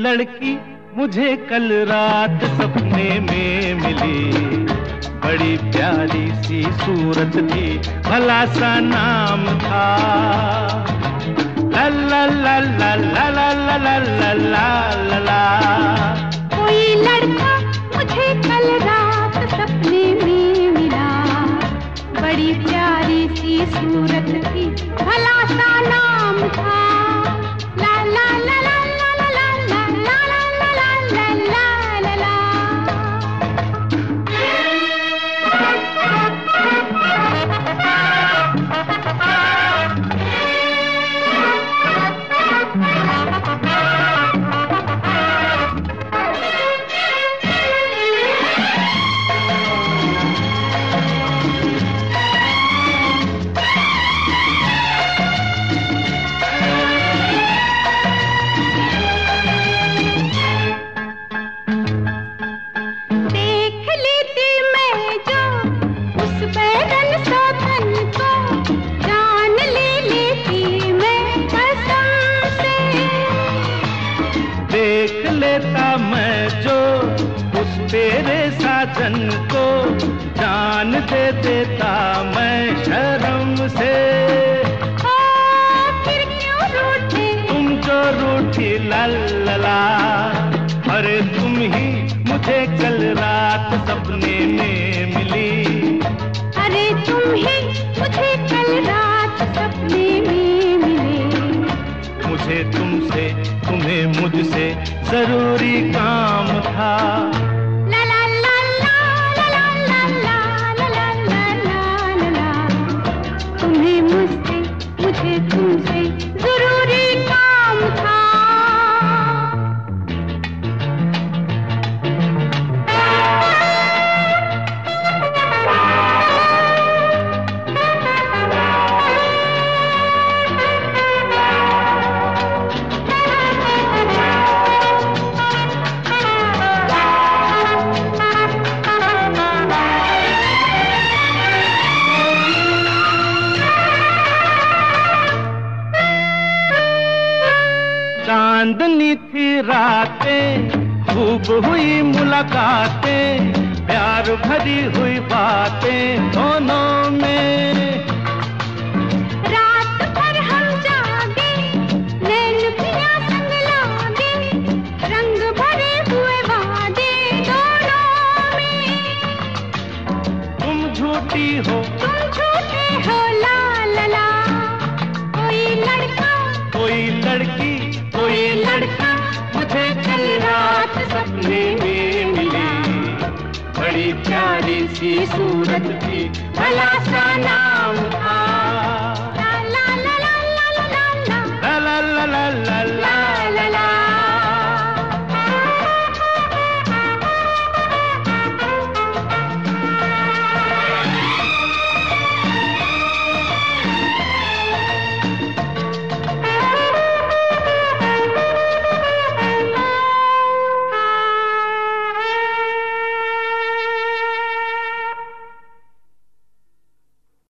लड़की मुझे कल रात सपने में मिली, बड़ी प्यारी सी सूरत थी, भला सा नाम था ला ला ला ला ला ला ला ला ला ला। कोई लड़का मुझे कल रात सपने में मिला, बड़ी प्यारी सी सूरत थी, भला सा नाम था ला ला ला ला ला ला ला ला ला ला ला ला ला। देख लेता मैं जो उस तेरे साजन को, जान दे देता मैं शर्म से। फिर क्यों रूठे तुम जो रूठी ला ला ला, अरे तुम ही मुझे कल रात सपने में मिली, अरे तुम ही मुझे कल रात सपने में मिले। मुझे तुमसे तुम्हें मुझसे जरूरी काम था ला ला ला ला ला ला ला ला ला ला ला ला। तुम्हें मुझसे मुझे तुमसे जरूरी काम था। चांदनी थी रातें, खूब हुई मुलाकातें, प्यार भरी हुई बातें दोनों में। रात भर हम जागे, नैन पिया संग लागे, रंग भरे हुए वादे दोनों में। तुम झूठी हो तुम झूठे हो ला ला ला। कोई लड़का कोई लड़की कोई लड़का मुझे कल रात सपने में मिली, बड़ी प्यारी सी सूरत थी, भला सा नाम था।